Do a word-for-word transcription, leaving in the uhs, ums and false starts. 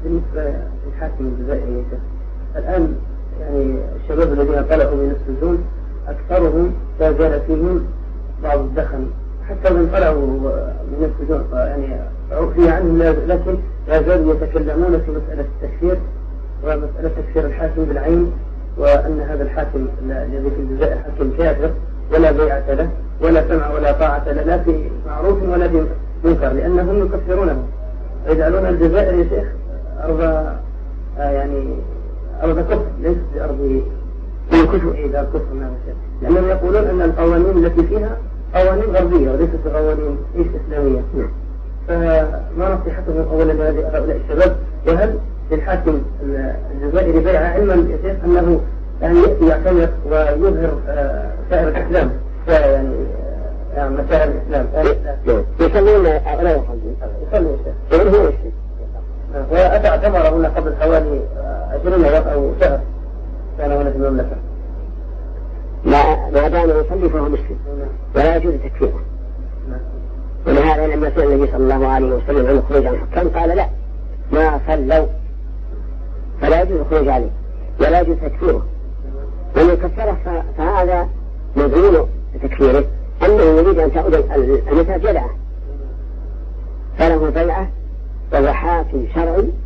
بالنسبة للحاكم الجزائري الآن يعني الشباب الذين طلعوا من السجون أكثرهم لا زال فيهم بعض الدخن، حتى من طلعوا من السجون يعني عرفي عنهم، لكن لا زالوا يتكلمون في مسألة التكفير ومسألة تكفير الحاكم بالعين، وأن هذا الحاكم الذي في الجزائر حاكم كافر ولا بيعة له ولا سمع ولا طاعة له، لا في معروف ولا في منكر، لأنهم يكفرونه ويجعلون الجزائر يا شيخ أرض آه يعني أرض كفر، ليست بأرض كفر. إذا كفر ما شيء، لأنهم يقولون أن القوانين التي فيها قوانين غربية وليست قوانين إيش إسلامية. فما نصيحتهم أولا لهؤلاء الشباب؟ وهل للحاكم الجزائري بيع علما يا شيخ أنه يعني يأتي يعتمر ويظهر آه سائر الإسلام يعني يعني مسائل الإسلام يصلون لا يصلون يصلون يصلون وأتى اعتمر هنا قبل حوالي عشرين أو شهر كان هنا في المملكة. ما ما دام يصلي فهو مسلم ولا يجوز تكفيره. ولهذا لما سئل النبي صلى الله عليه وسلم عن الخروج عن الحكام قال لا، ما صلوا فلا يجوز الخروج عليه ولا يجوز تكفيره. ومن كفره فهذا مدعون تكفيره أنه يريد أن تعود المساجد فله بيعة وهو حاكم شرعي